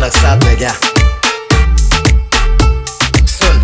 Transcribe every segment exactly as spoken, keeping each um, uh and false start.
मानक साथ में क्या सुन।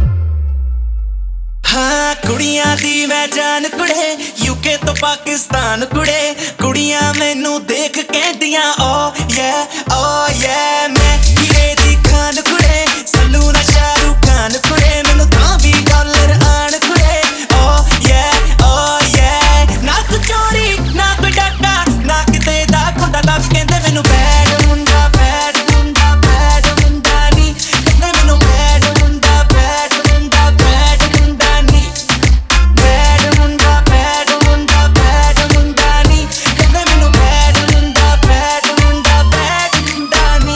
हाँ कुड़ियां दी मैं जान कुड़े, यूके तो पाकिस्तान कुड़े, कुड़ियां मैनू देख कहदियां ओ ये ओ ये मैं हीरे दी खान कुड़े, सल्लू ना शाहरुख खान कुड़े, मैनू तां भी डॉलर आन कुड़े ओ ये ओ ये ना तू चोरी ना कोई डाका ना किते दा खुंडा दा कहंदे मैनू बैड मुंडा बैड मुंडा बैड मुंडा नी कहंदे मैनू बैड मुंडा बैड मुंडा बैड मुंडा नी बैड मुंडा बैड मुंडा बैड मुंडा नी कहंदे मैनू बैड मुंडा बैड मुंडा बैड मुंडा नी।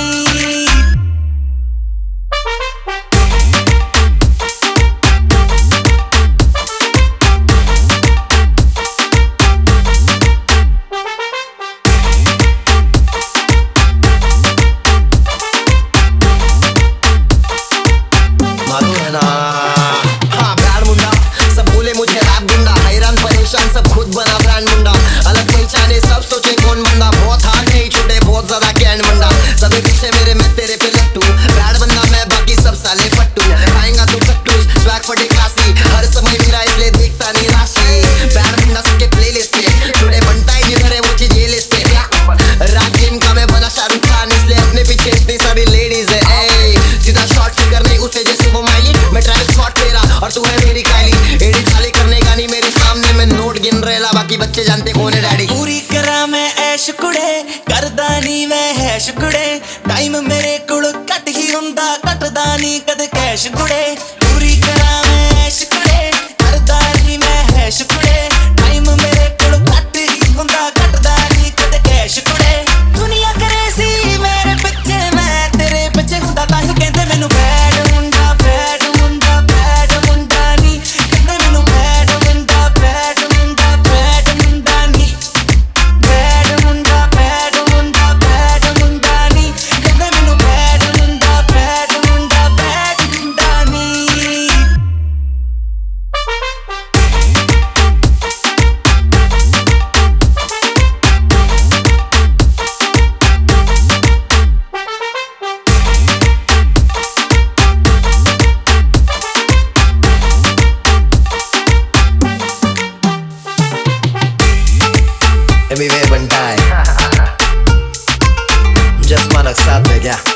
मालूम है ना हाँ ब्रांड मुंडा सब बोले मुझे रैप गुंडा, हैरान परेशान सब खुद बना ब्रांड मुंडा, अलग पहचाने सब सोचे कौन बंदा, बहुत हार्ड नहीं छूटे बहुत ज्यादा कैंड मुंडा, सभी पीछे मेरे मैं तेरे पे लट्टू, ब्रांड बंदा मैं बाकी सब साले फट्टू, खाएंगा तू कट्टू स्वैग फटे क्लासी, हर समय मेरा इसलिए देखता नहीं राशि, ब्रांड मुंडा सबके प्लेलिस्ट पे जुड़े बनता है जिधर है वो चीज ये लिस्ट पे, रैप गेम का मैं बना शाहरुख खान इसलिए अपने पीछे इतनी सारी लेडीज है, ए सीधा शॉट फिगर नहीं उसे जैसे वो माइली, मैं ट्रैविस स्कॉट तेरा और तू है मेरी काइली, एडिट खाली करने का नहीं मेरे सामने मैं नोट गिन रेला, बाकी बच्चे जानते कौन है डैडी। पूरी करा मैं ऐश कुड़े, करदा नहीं मैं हैश कुड़े, टाइम मेरे कोल घट ही हुंदा घटदा नहीं कद कैश कुड़े, पूरी करा मैं ऐश कुड़े, करदा नहीं मैं हैश कुड़े, टाइम मेरे कोल घट ही हुंदा घटदा नहीं कद कैश कुड़े, दुनिया करे सी मेरे पिछे मैं तेरे पिछे हुंदा ताही कहंदे मैनू बैड मुंडा बैड मुंडा बैड मुंडा नी कहंदे मैनू बैड मुंडा बैड मुंडा बैड मुंडा नी बैड मुंडा बैड मुंडा बैड मुंडा नी कहंदे मैनू बैड मुंडा बैड मुंडा बैड मुंडा नी। एमी वे बनता है जस्ट मानक साथ में क्या।